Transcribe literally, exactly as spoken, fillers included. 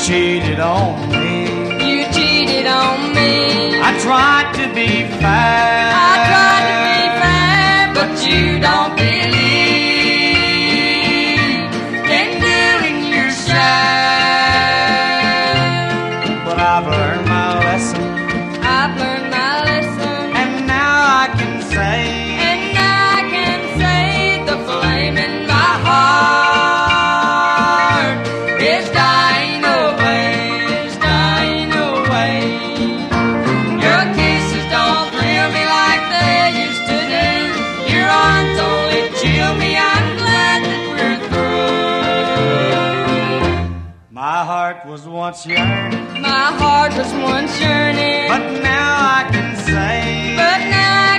cheated on me. You cheated on me. I tried to be fair. I tried to be fair, but you don't believe in doing your share. But I've learned my lesson. I've learned my lesson. And now I can say, And now I can say the flame in my heart is dying away, is dying away. Your kisses don't thrill me like they used to do. Your arms only chill me. I'm glad that we're through. my heart was once yearning